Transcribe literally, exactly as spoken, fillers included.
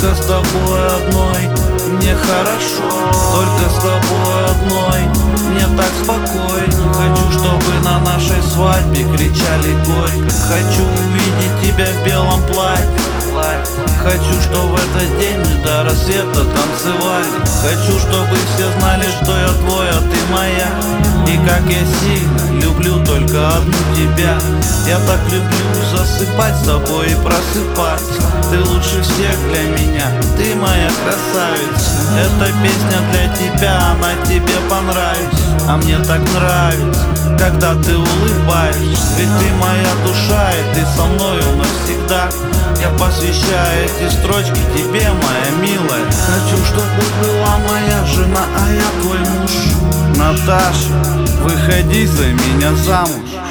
Только с тобой одной мне хорошо, только с тобой одной мне так спокойно. Хочу, чтобы на нашей свадьбе кричали горько. Хочу увидеть тебя в белом платье. Хочу, чтобы в этот день мы до рассвета танцевали. Хочу, чтобы все знали, что я твой, а ты моя. И как я сильно люблю только одну тебя. Я так люблю засыпать с тобой и просыпаться. Ты лучше всех для меня, ты моя красавица. Эта песня для тебя, она тебе понравится. А мне так нравится, когда ты улыбаешься. Ведь ты моя душа, и ты со мною навсегда. Я посвящаю эти строчки тебе, моя милая. Хочу, чтобы была моя жена, а я твой муж. Наташа, выходи за меня замуж.